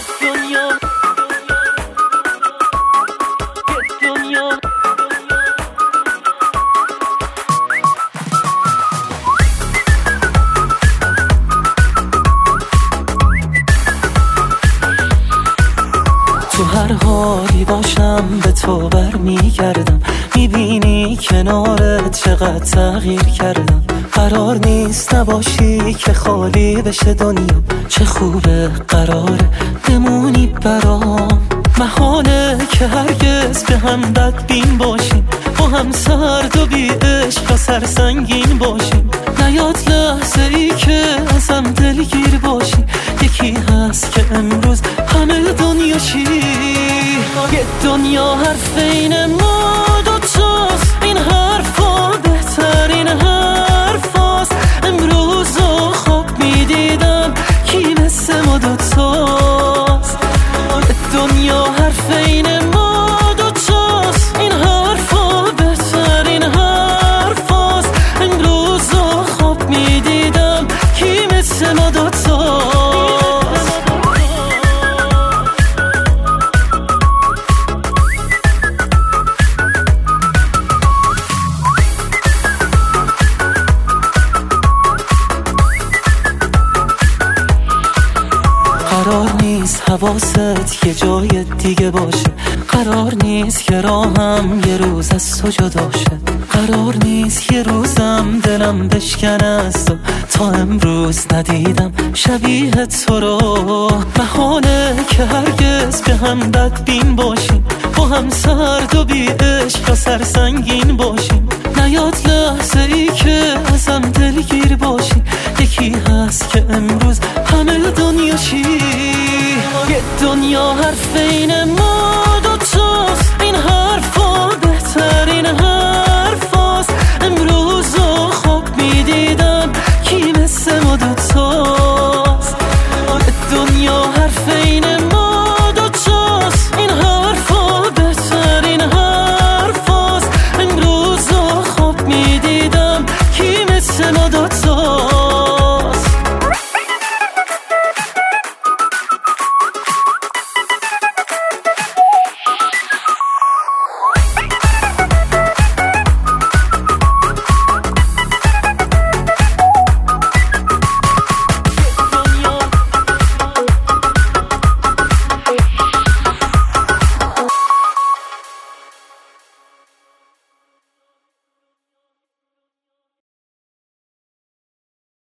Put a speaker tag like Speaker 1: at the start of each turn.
Speaker 1: تو هر حالی باشم به تو برمیگردم، میبینی کنارت چقدر تغییر کردم. قرار نیست نباشی که خالی بشه دنیا، چه خوبه قراره بمونی برام. محاله که هرگز به هم بدبین باشیم، با هم سرد و بی عشق و سرسنگین باشیم. نیاد لحظه ای که ازم دلگیر باشی، یکی هست که امروز همه دنیا چی. یه دنیا حرف این ما دوتاست، این حرفا بهترین حرفاست. امروز رو خواب میدیدم کی مثل ما دوتاست. یه دنیا حرف این ما دوتاست، این حرفا بهترین حرفاست. امروز رو خواب میدیدم کی مثل ما دوتاست. قرار نیست حواست یه جای دیگه باشه، قرار نیست که راهم یه روز از تو جدا شه. قرار نیست یه روزم دلم بشکنه از تو، تا امروز ندیدم شبیه تو رو. محاله که هرگز به هم بدبین باشیم، با هم سرد و بی عشق و سرسنگین باشیم. نیاد لحظه ای که ازم دلگیر باشی، یکی هست که امروز همه دنیا چی. یه دنیا حرف این ما